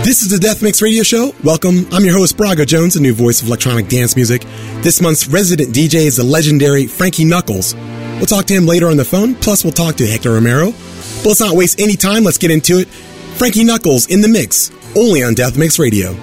This is the Death Mix Radio Show. Welcome. I'm your host, Braga Jones, the new voice of electronic dance music. This month's resident DJ is the legendary Frankie Knuckles. We'll talk to him later on the phone, plus we'll talk to Hector Romero. But let's not waste any time. Let's get into it. Frankie Knuckles in the mix, only on Death Mix Radio.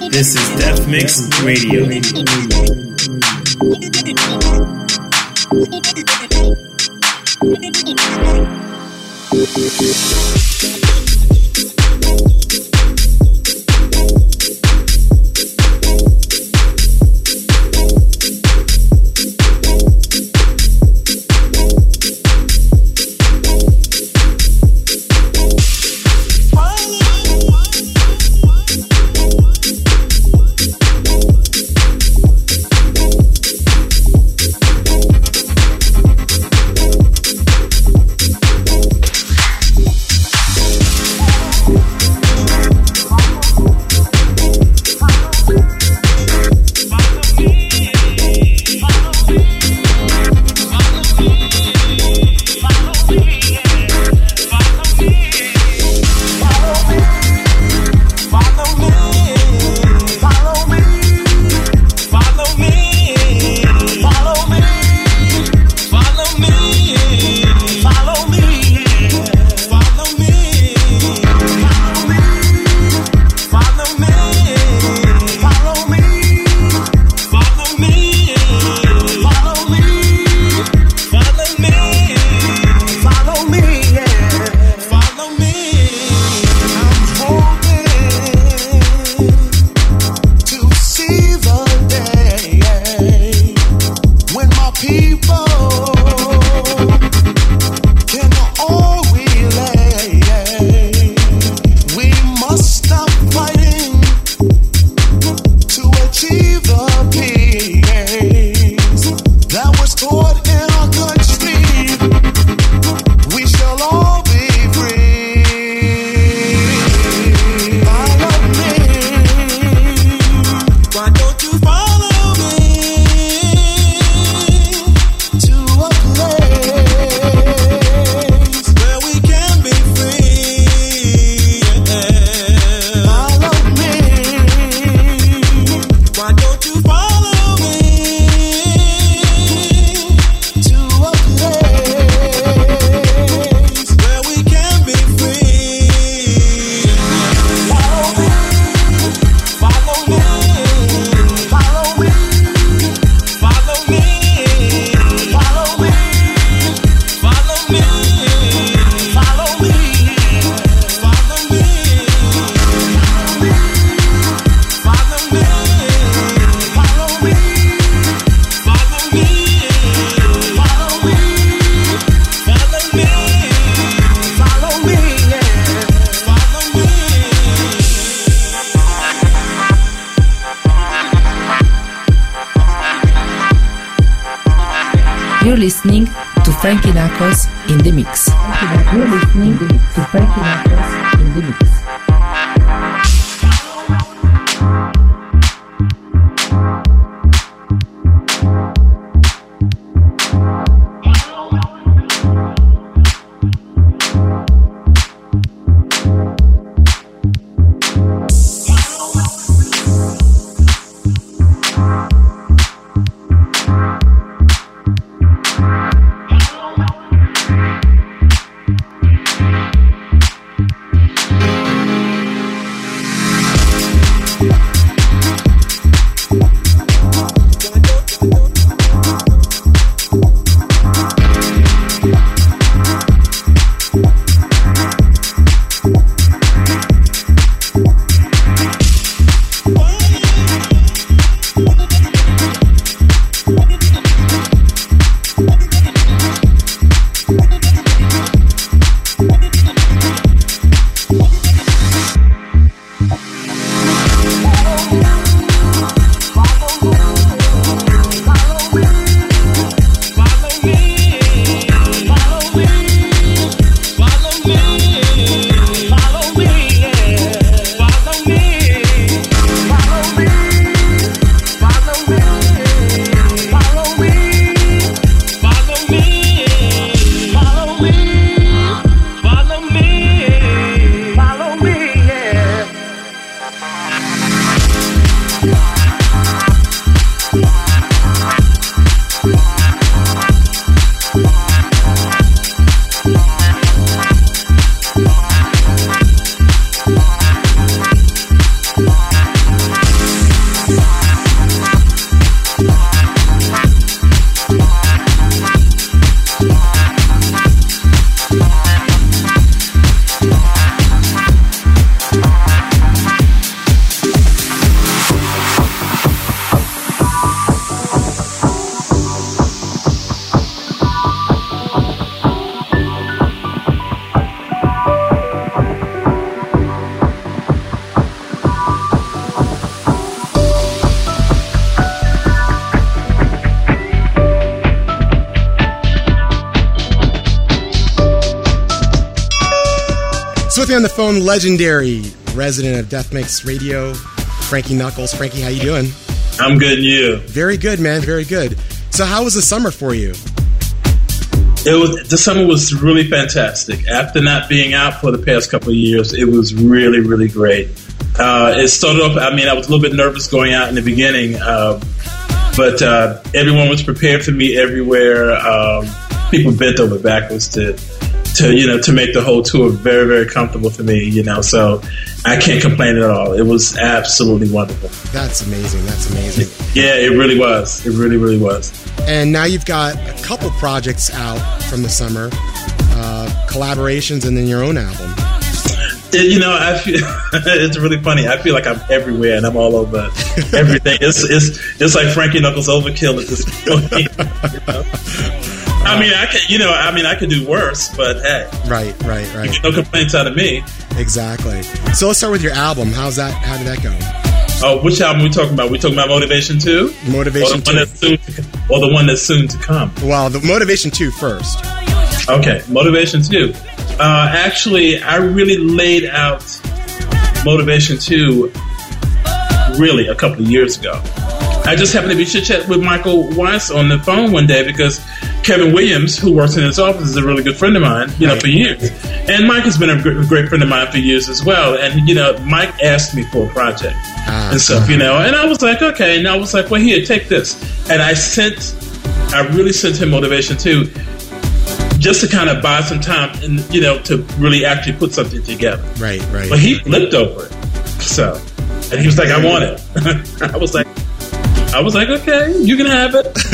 This is Death Mix Radio. You're listening to Frankie Knuckles in the mix. You're listening to Frankie Knuckles in the mix. me on the phone, legendary resident of Death Mix Radio, Frankie Knuckles. Frankie, how you doing? I'm good, and you? Very good, man. Very good. So how was the summer for you? The summer was really fantastic. After not being out for the past couple of years, it was really, really great. It started off, I was a little bit nervous going out in the beginning, but everyone was prepared for me everywhere. People bent over backwards to make the whole tour very, very comfortable for me, so I can't complain at all. It was absolutely wonderful. That's amazing. Yeah, it really was. It really, really was. And now you've got a couple projects out from the summer, collaborations, and then your own album. I feel it's really funny. I feel like I'm everywhere and I'm all over everything. It's like Frankie Knuckles overkill at this point. I could do worse, but hey. Right. You get no complaints out of me. Exactly. So let's start with your album. How did that go? Oh, which album are we talking about? We talking about Motivation 2? Motivation 2. Or the one that's soon to come? Well, the Motivation 2 first. Okay, Motivation 2. Actually, I really laid out Motivation 2 really a couple of years ago. I just happened to be chit-chatting with Michael Weiss on the phone one day because Kevin Williams, who works in his office, is a really good friend of mine, for years. And Mike has been a great friend of mine for years as well. And, Mike asked me for a project and stuff, and I was like, okay. And I was like, well, here, take this. And I really sent him Motivation 2 just to kind of buy some time and, to really actually put something together. Right. But he flipped over it. And he was like, I want it. I was like, okay, you can have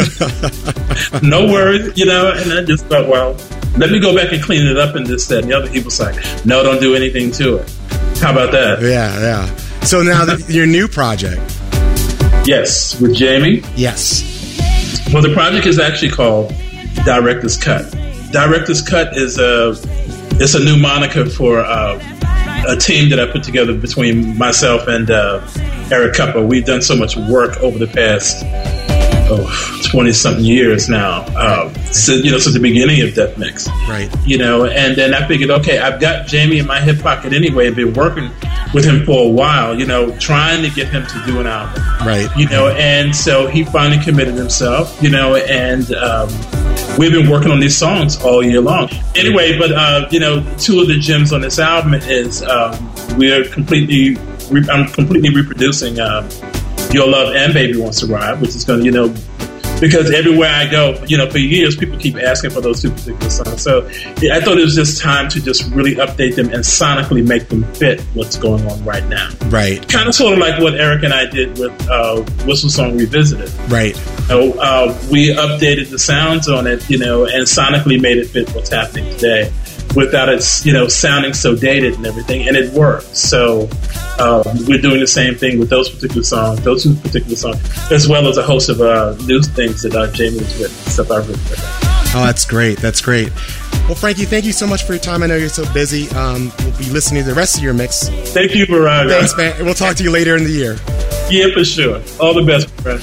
it. No worries, and I just thought, well, let me go back and clean it up and this, that, and the other. He was like, no, don't do anything to it. How about that? Yeah. So now your new project. Yes, with Jamie. Yes. Well, the project is actually called Director's Cut. Director's Cut is a new moniker for a team that I put together between myself and Eric Kupper. We've done so much work over the past 20-something years now, since the beginning of Death Mix. Right. And then I figured, okay, I've got Jamie in my hip pocket anyway. I've been working with him for a while, trying to get him to do an album. Right. And so he finally committed himself, and we've been working on these songs all year long. Anyway, but, two of the gems on this album is I'm completely reproducing Your Love and Baby Wants to Ride, which is going to, because everywhere I go, for years, people keep asking for those two particular songs. So I thought it was just time to just really update them and sonically make them fit what's going on right now. Right. Kind of sort of like what Eric and I did with Whistle Song Revisited. Right. We updated the sounds on it, and sonically made it fit what's happening today without it, sounding so dated and everything, and it worked. So we're doing the same thing with those two particular songs, as well as a host of new things that Jamie has written, stuff I've written. Oh, that's great. Well, Frankie, thank you so much for your time. I know you're so busy. We'll be listening to the rest of your mix. Thank you, Baraga. Thanks, man. We'll talk to you later in the year. Yeah, for sure. All the best, friend.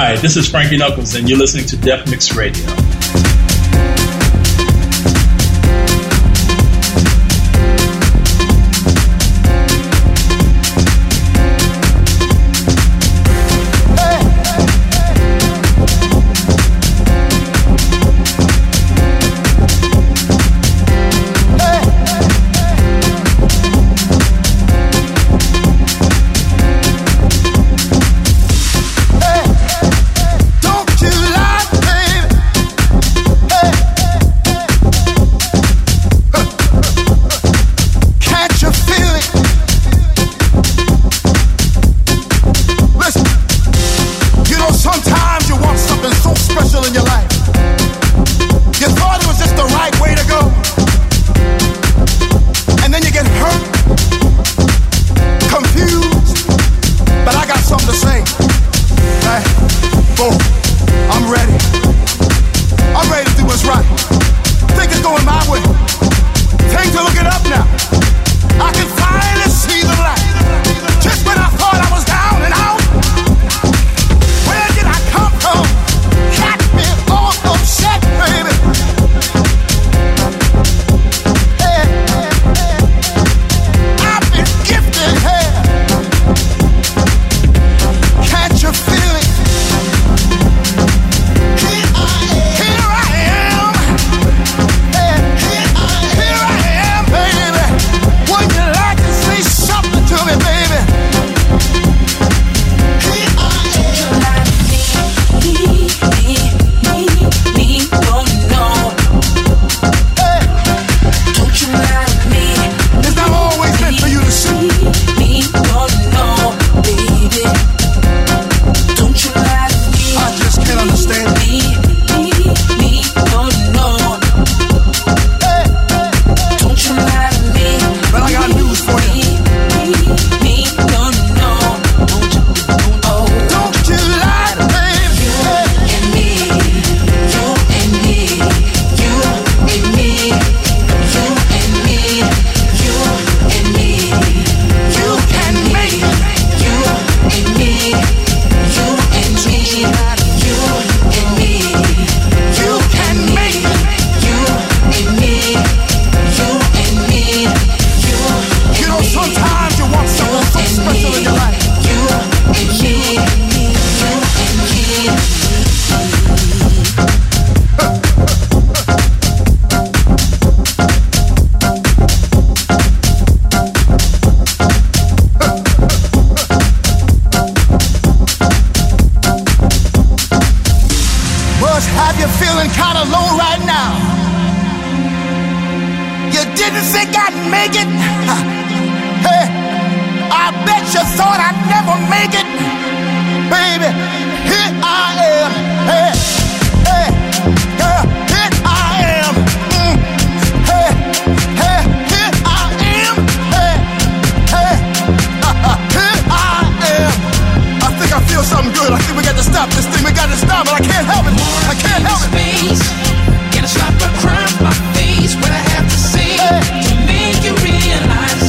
Hi, this is Frankie Knuckles, and you're listening to Def Mix Radio.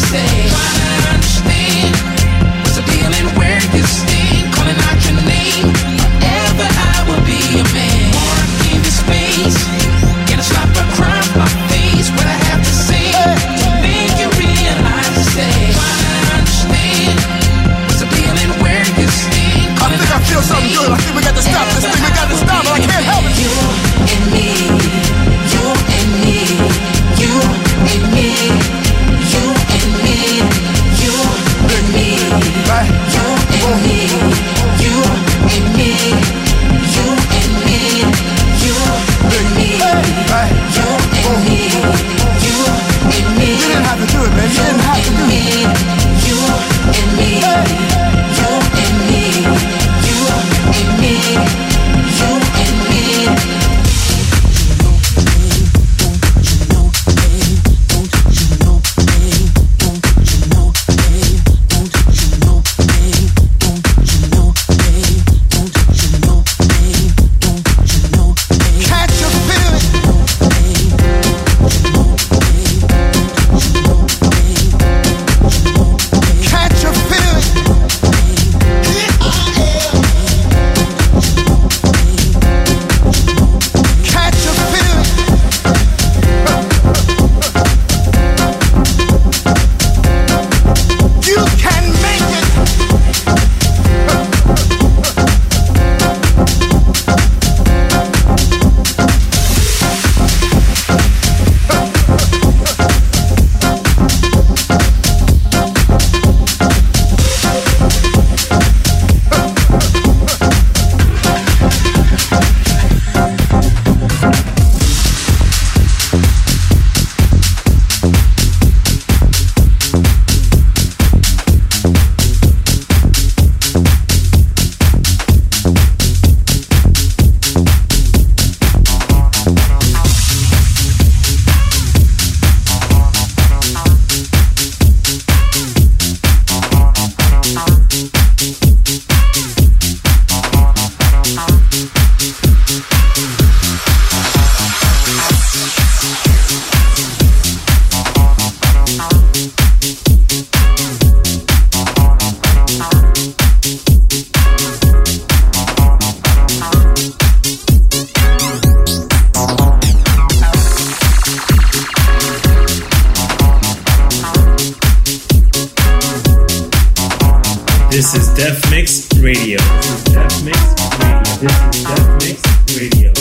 Calling out your name. This is Def Mix Radio. This is Def Mix Radio. This is Def Mix Radio.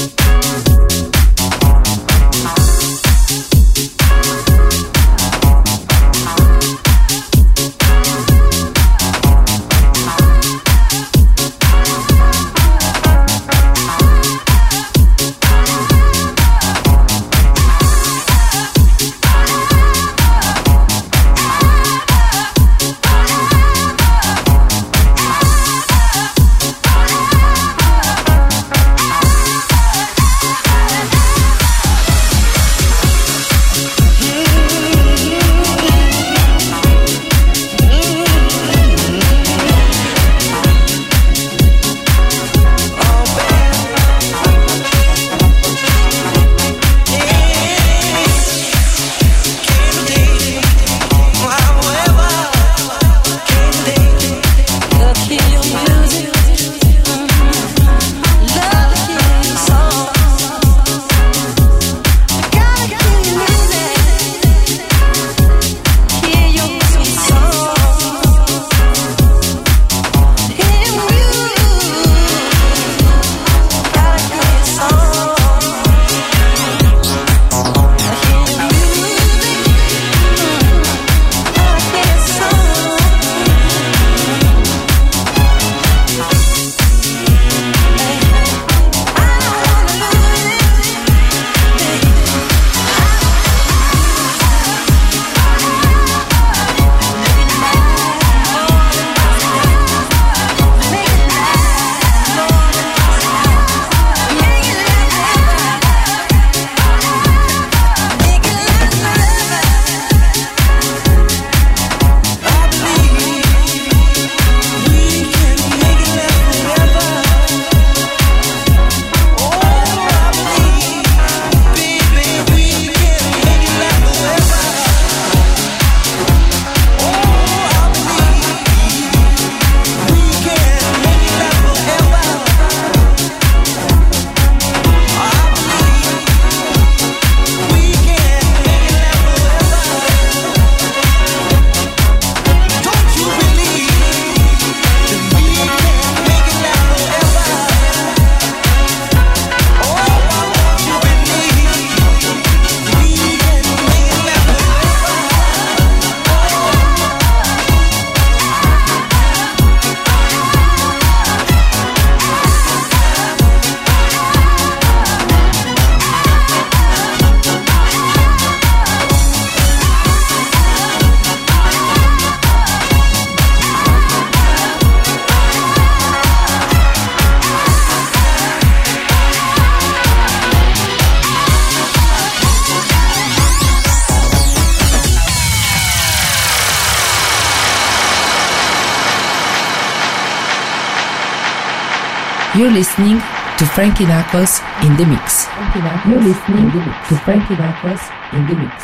You're listening to Frankie Knuckles in the mix. You're listening to Frankie Knuckles in the mix.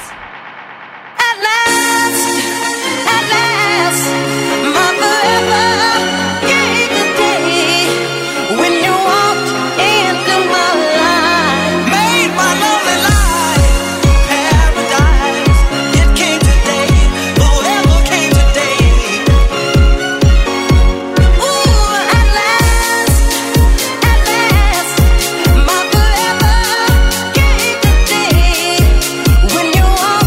At last, my forever came the day when you walked into my life, made my lonely life paradise. It came today, forever came today. Ooh, at last, my forever came today when you walked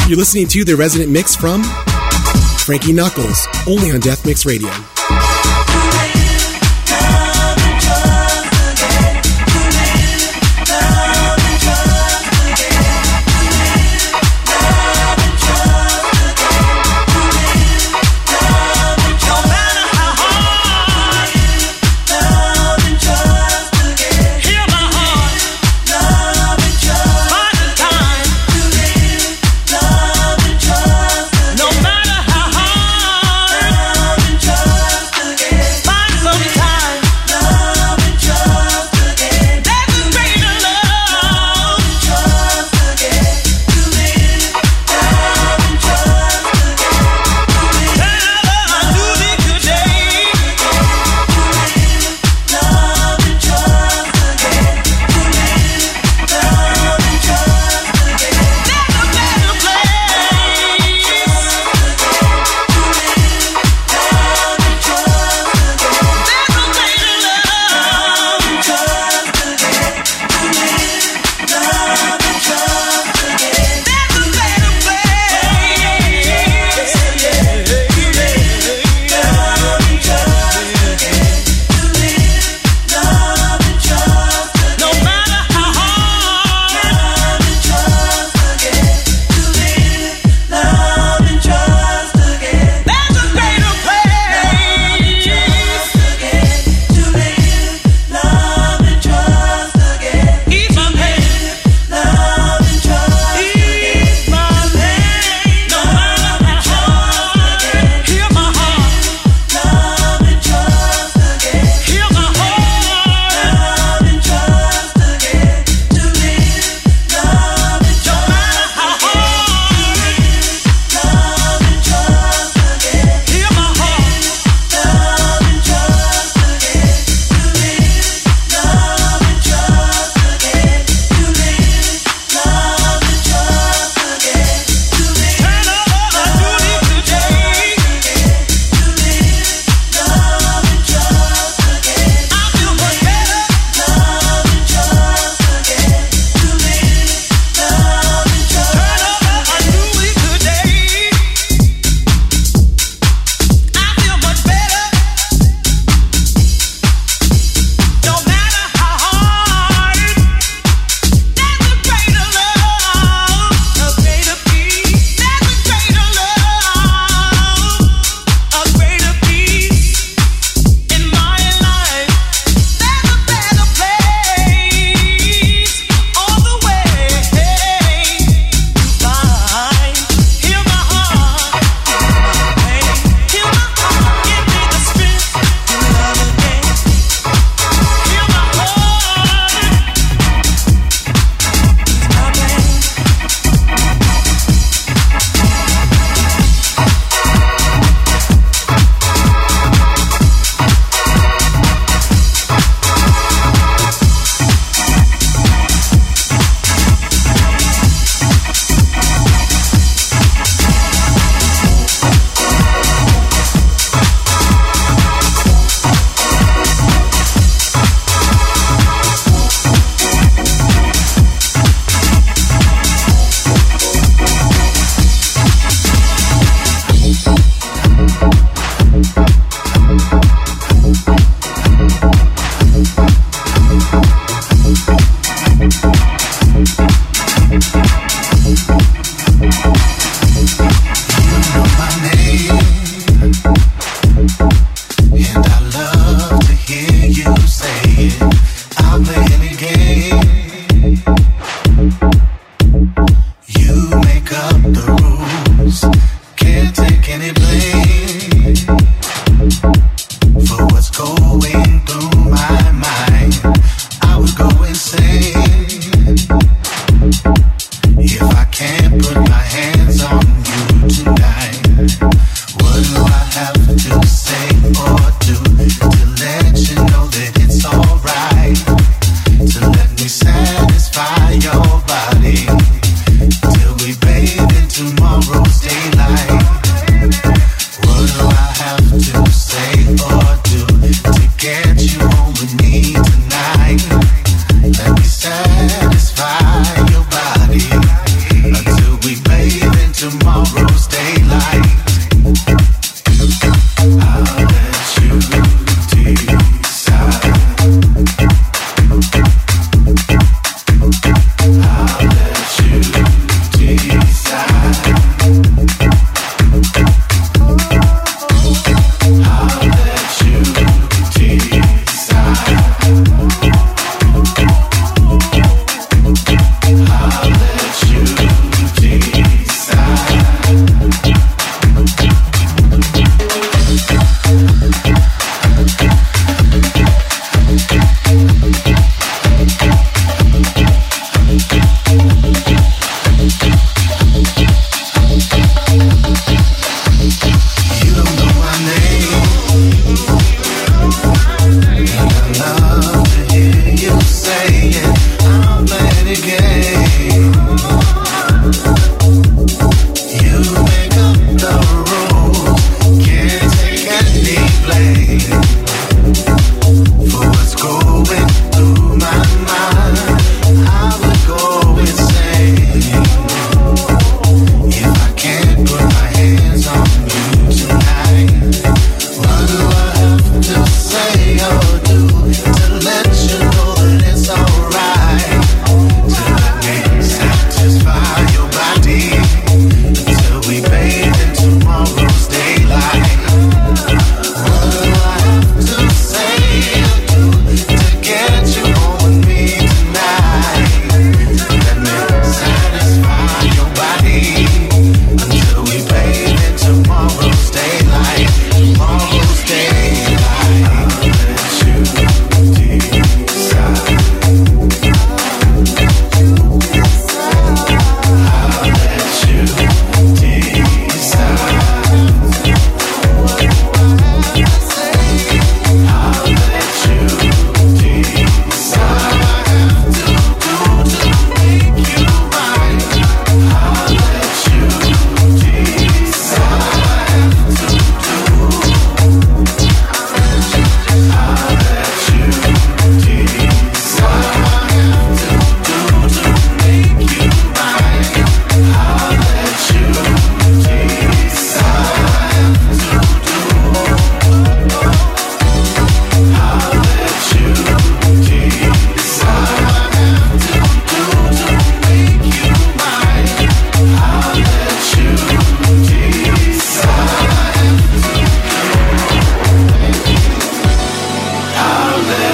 You're listening to the Resident Mix from Frankie Knuckles, only on Death Mix Radio. No matter how hard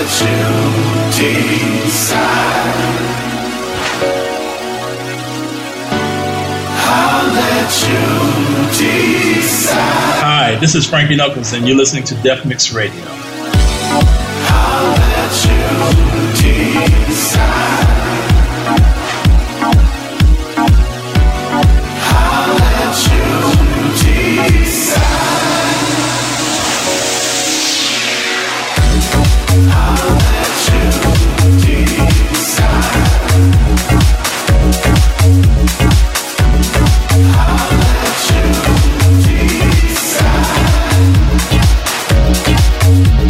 Hi, this is Frankie Knuckles, and you're listening to Def Mix Radio. I'll let you decide. I'll let you decide. I'll let you decide. I'll let you decide.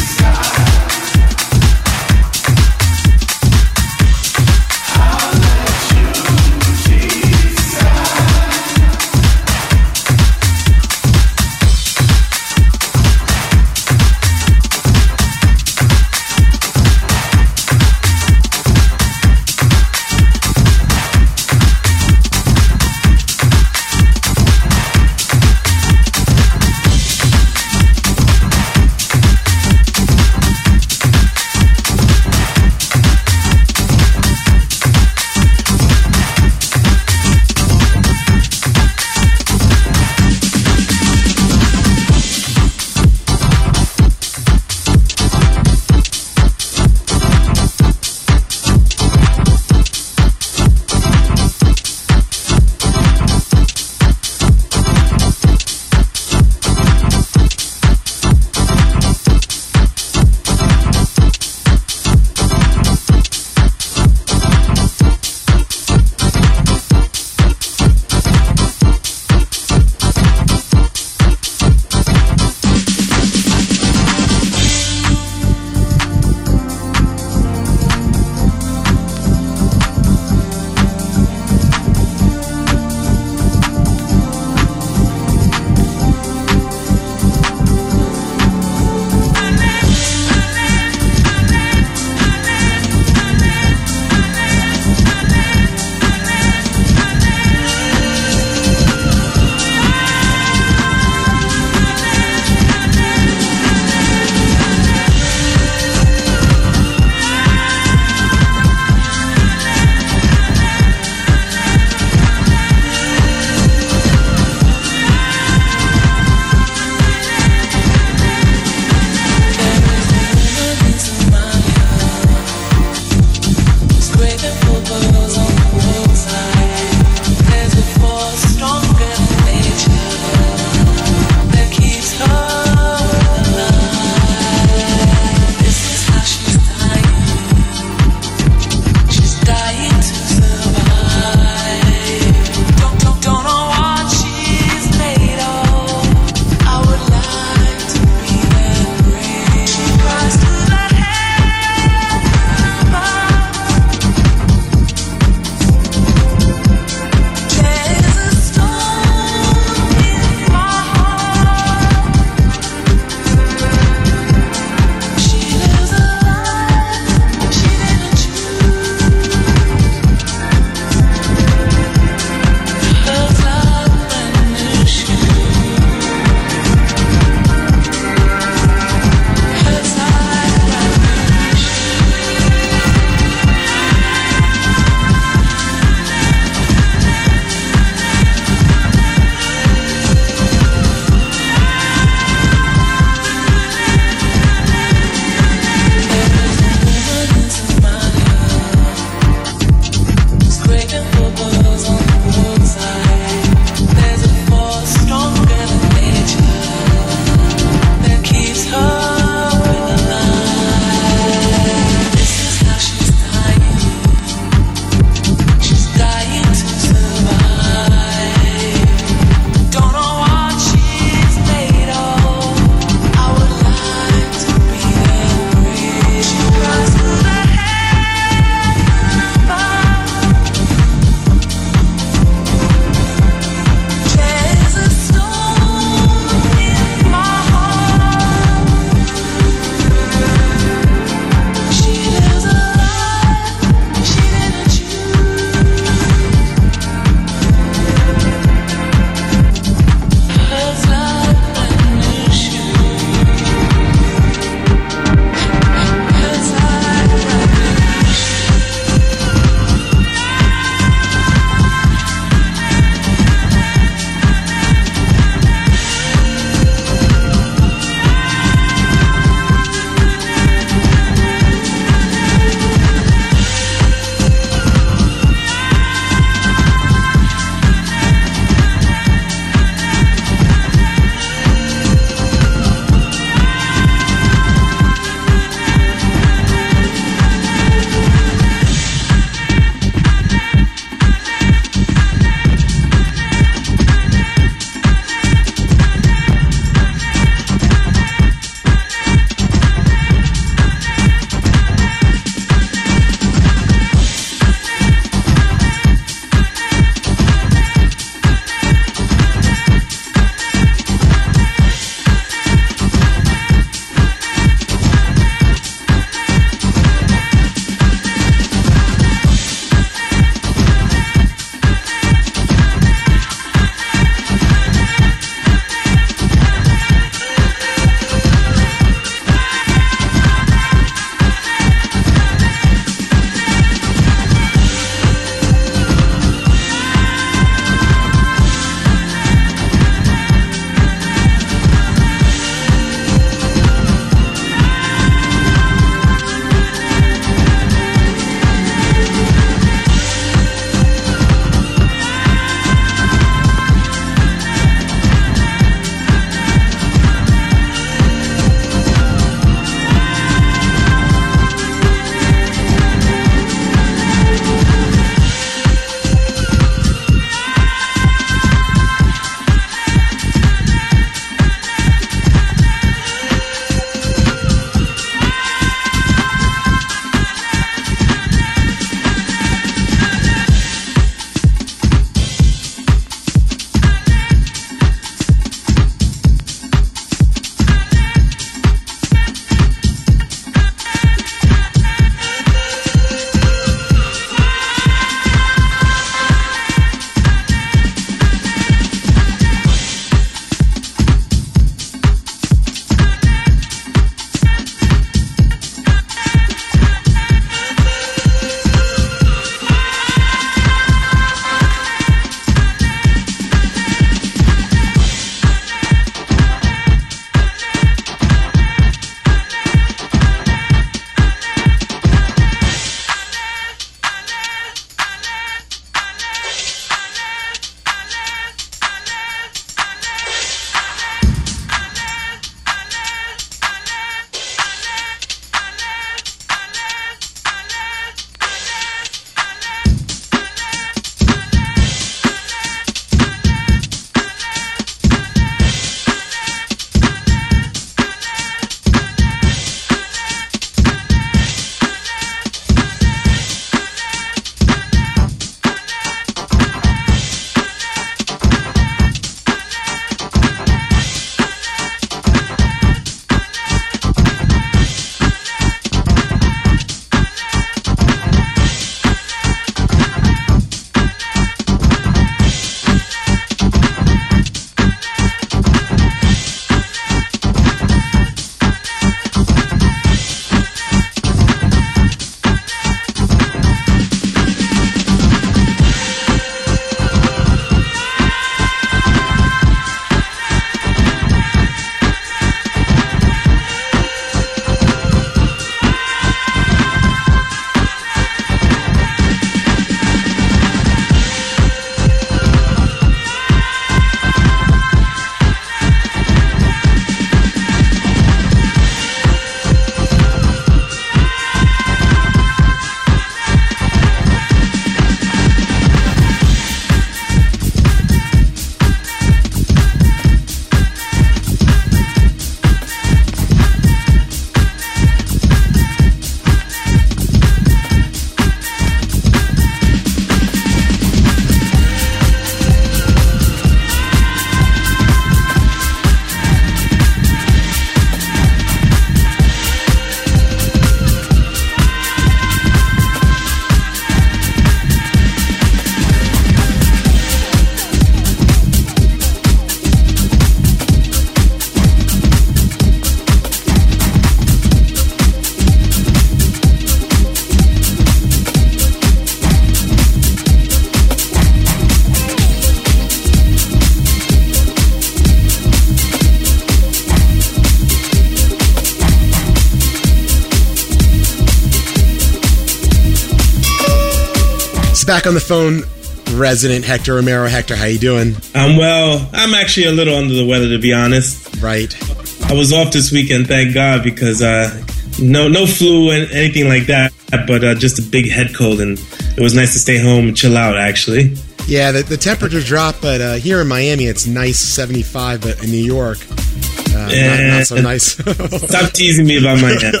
back on the phone, resident Hector Romero. Hector, how you doing? I'm well. I'm actually a little under the weather, to be honest. Right. I was off this weekend, thank God, because no flu and anything like that, but just a big head cold, and it was nice to stay home and chill out, actually. Yeah, the temperature dropped, but here in Miami, it's nice 75, but in New York, not so nice. Stop teasing me about my head.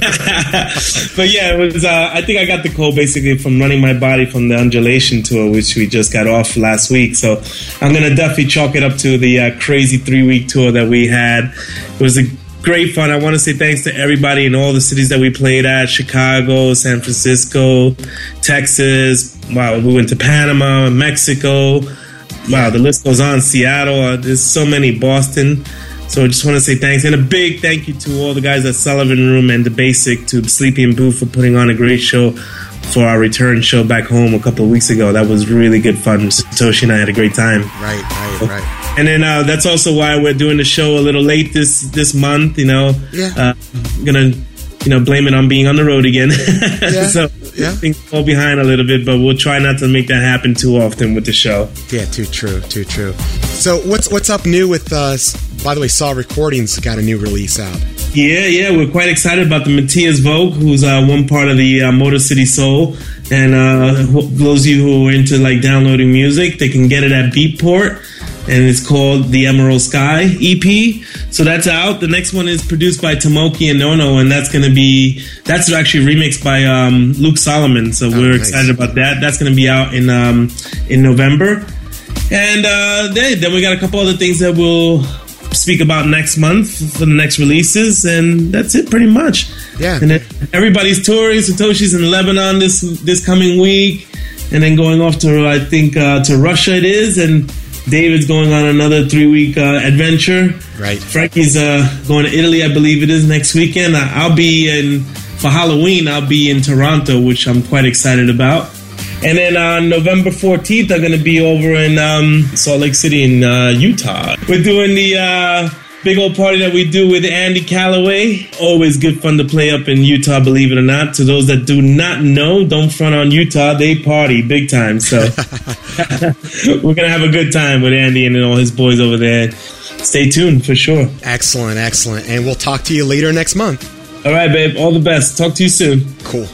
But yeah, it was. I think I got the cold basically from running my body from the undulation tour, which we just got off last week. So I'm gonna definitely chalk it up to the crazy 3-week tour that we had. It was a great fun. I want to say thanks to everybody in all the cities that we played at: Chicago, San Francisco, Texas. Wow, we went to Panama, Mexico. Wow, the list goes on. Seattle. There's so many. Boston. So I just want to say thanks, and a big thank you to all the guys at Sullivan Room and The Basic, to Sleepy and Boo for putting on a great show for our return show back home a couple of weeks ago. That was really good fun. Satoshi and I had a great time. Right. And then that's also why we're doing the show a little late this month. Yeah. Gonna blame it on being on the road again. Yeah. So things fall behind a little bit, but we'll try not to make that happen too often with the show. Yeah, too true. So what's up new with by the way, Saw Recordings got a new release out. Yeah, we're quite excited about the Matthias Vogue, who's one part of the Motor City Soul. And those of you who are into like downloading music, they can get it at Beatport, and it's called the Emerald Sky EP. So that's out. The next one is produced by Tomoki and Nono, and that's actually remixed by Luke Solomon. So we're excited about that. That's going to be out in November. And then we got a couple other things that we'll speak about next month for the next releases, and that's it pretty much. Yeah. And then everybody's touring. Satoshi's in Lebanon this coming week, and then going off to, I think, to Russia it is, and David's going on another 3-week adventure. Right. Frankie's going to Italy, I believe it is, next weekend. I'll be for Halloween, I'll be in Toronto, which I'm quite excited about. And then on November 14th, I'm going to be over in Salt Lake City in Utah. We're doing the big old party that we do with Andy Calloway. Always good fun to play up in Utah, believe it or not. To those that do not know, don't front on Utah. They party big time. So we're going to have a good time with Andy and all his boys over there. Stay tuned for sure. Excellent. And we'll talk to you later next month. All right, babe. All the best. Talk to you soon. Cool.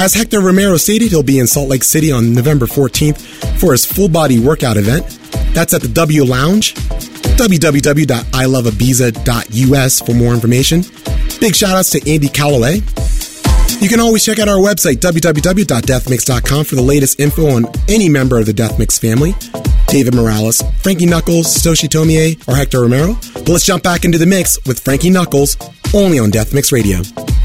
As Hector Romero stated, he'll be in Salt Lake City on November 14th for his full-body workout event. That's at the W Lounge, www.iloveabiza.us for more information. Big shout-outs to Andy Calloway. You can always check out our website, www.deathmix.com, for the latest info on any member of the Death Mix family. David Morales, Frankie Knuckles, Satoshi Tomie, or Hector Romero. But let's jump back into the mix with Frankie Knuckles, only on Death Mix Radio.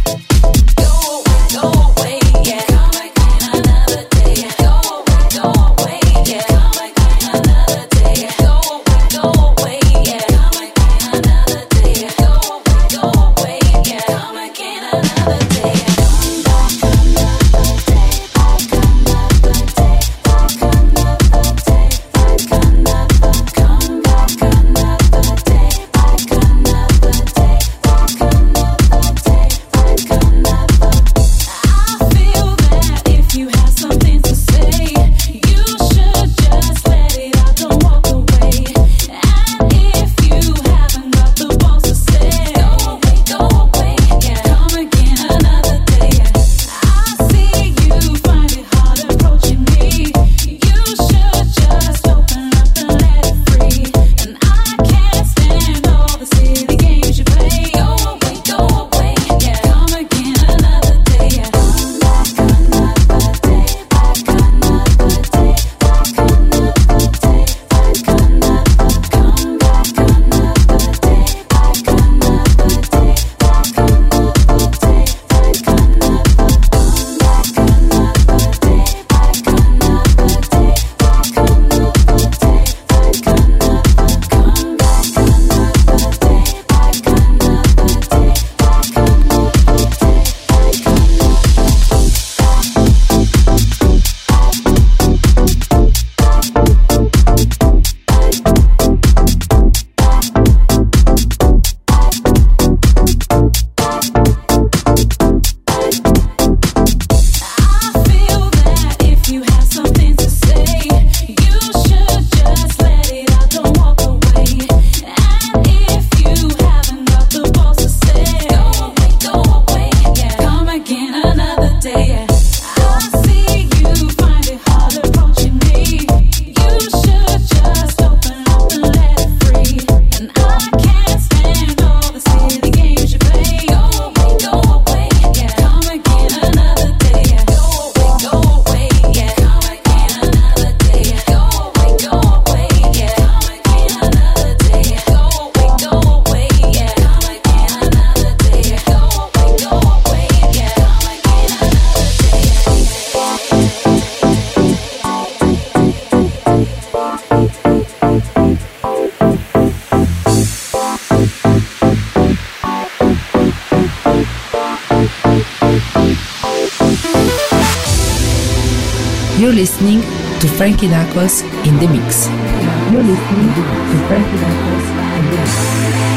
You're listening to Frankie Knuckles in the mix. You're listening to Frankie Knuckles in the mix.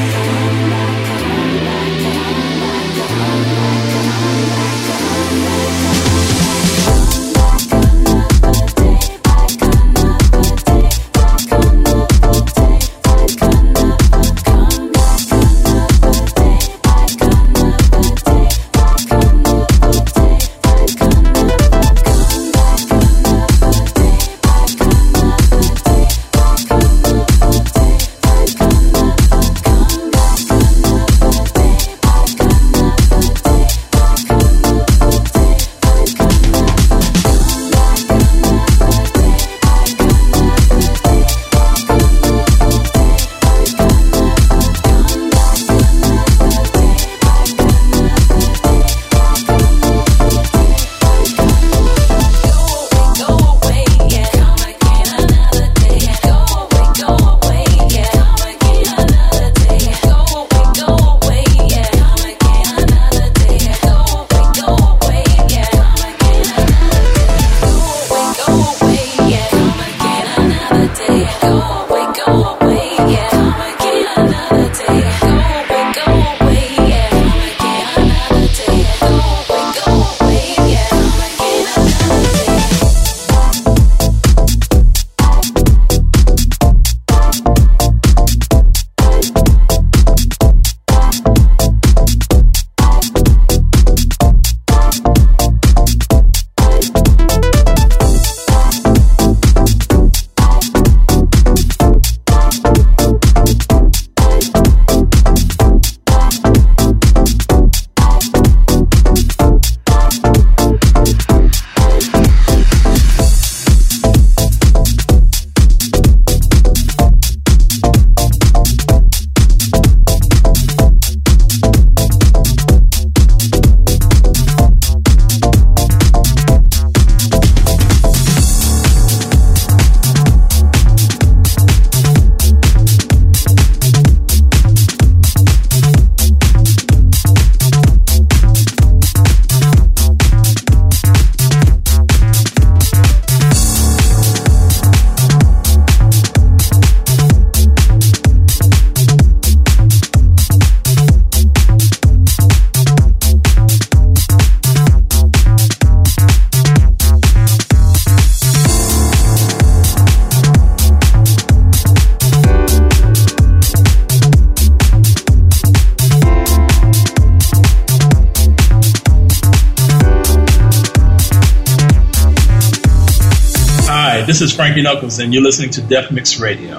This is Frankie Knuckles, and you're listening to Def Mix Radio.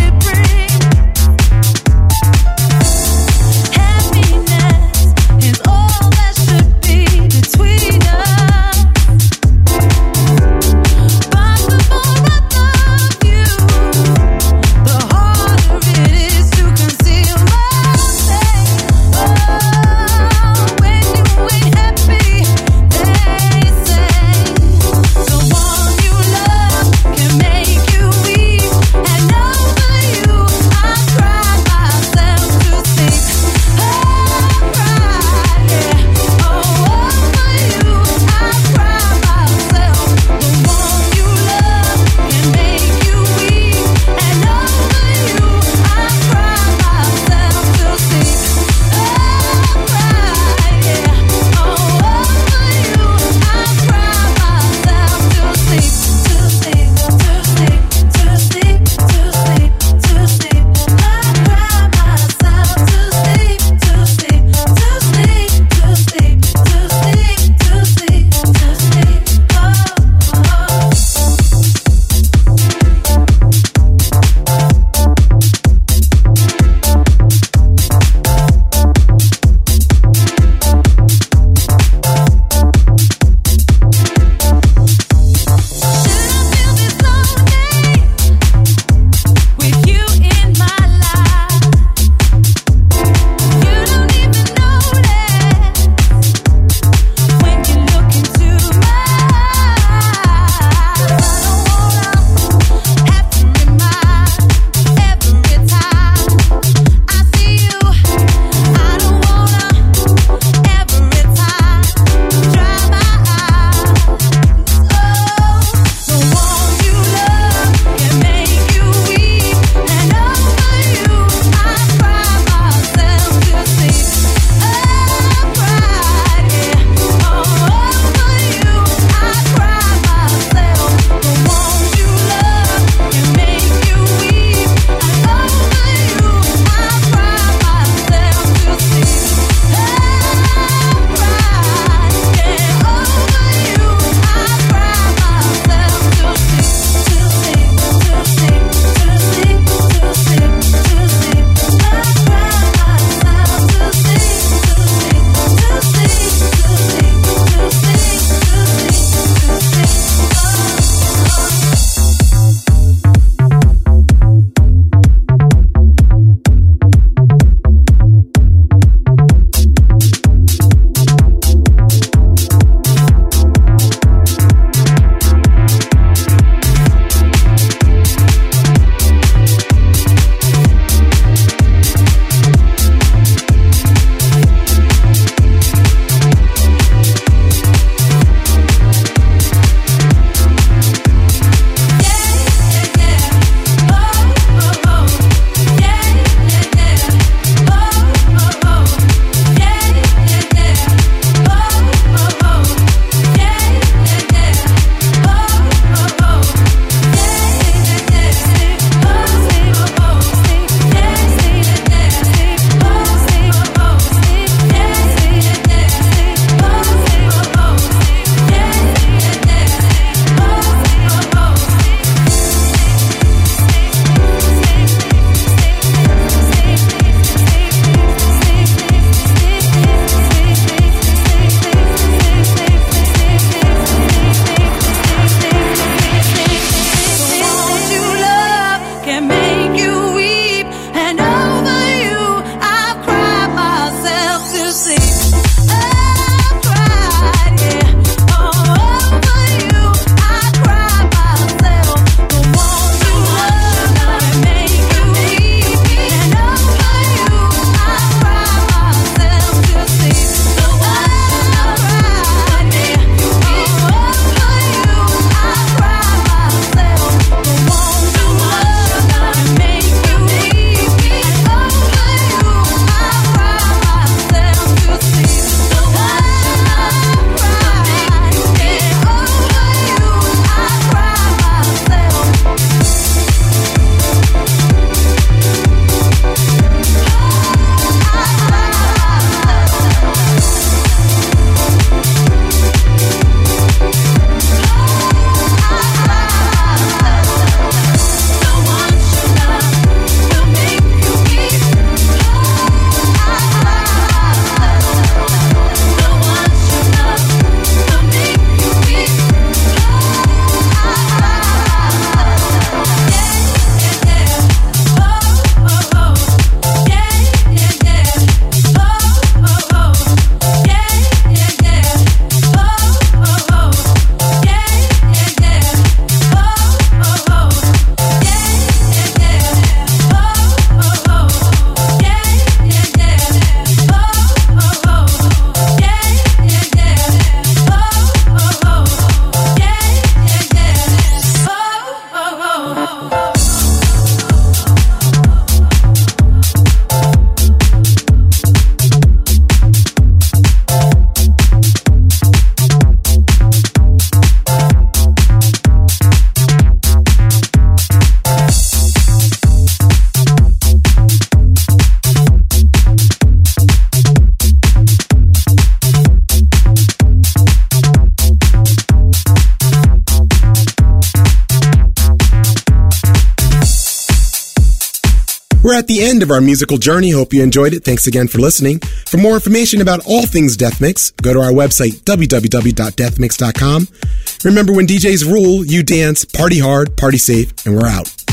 Happiness is all at the end of our musical journey. Hope you enjoyed it. Thanks again for listening. For more information about all things Death Mix, go to our website, www.deathmix.com. Remember, when DJs rule, you dance, party hard, party safe, and we're out.